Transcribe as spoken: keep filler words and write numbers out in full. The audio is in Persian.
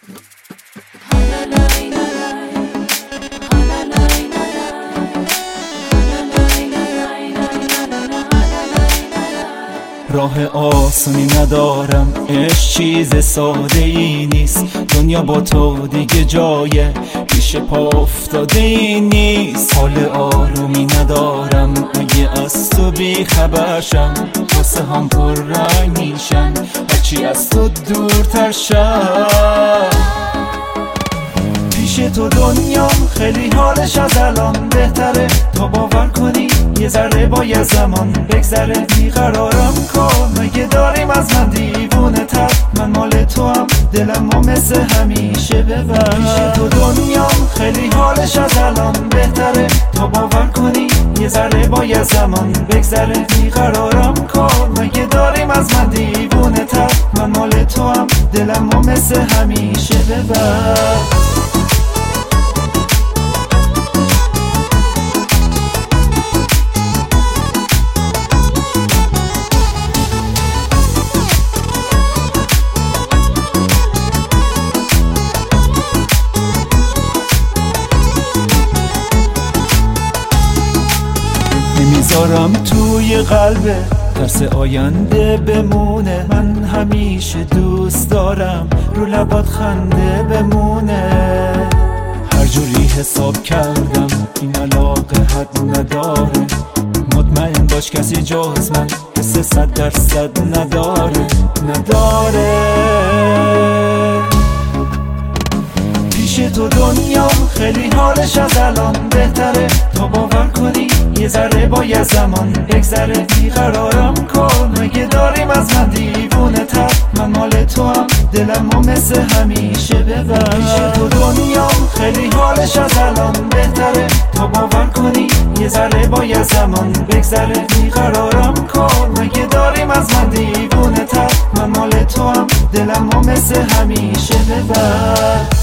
راه آسونی ندارم، عشق چیز ساده ای نیست. دنیا با تو دیگه جای پیش پا افتاده ای نیست. حال آرومی ندارم اگه از تو بی خبرشم. واسه هم پر رنگ میشن هرچی از تو دورتر شم. پیش تو دنیام خیلی حالش از الان بهتره. تا باور کنی یه ذره باید زمان بگذره. بیقرارم کن مگه داریم از من دیوونه تر. من مال تو هم دلمو مثل همیشه ببر. پیش تو دنیام خیلی حالش از الان بهتره. تا باور کنی یه ذره باید زمان بگذره. بیقرارم کن مگه داریم از من دیوونه تر. من مال تو هم دلمو مثل همیشه ببر. نمیذارم توی قلبه ترس آینده بمونه. من همیشه دوست دارم رو لبات خنده بمونه. هر جوری حساب کردم این علاقه حد نداره. مطمئن باش کسی جز من حس صد درصد نداره نداره. پیش تو دنیام خیلی حالش از الان بهتره. تا باور کنی یه ذره باید زمان بگذره. بیقرارم کن مگه داریم از من دیوونه تر. من مال تو هم دلمو مثل همیشه ببر. پیش تو دنیام خیلی حالش از الان بهتره. تا باور کنی یه ذره باید زمان بگذره. بیقرارم کن مگه داریم از من دیوونه تر. من مال تو هم دلمو مثل همیشه ببر.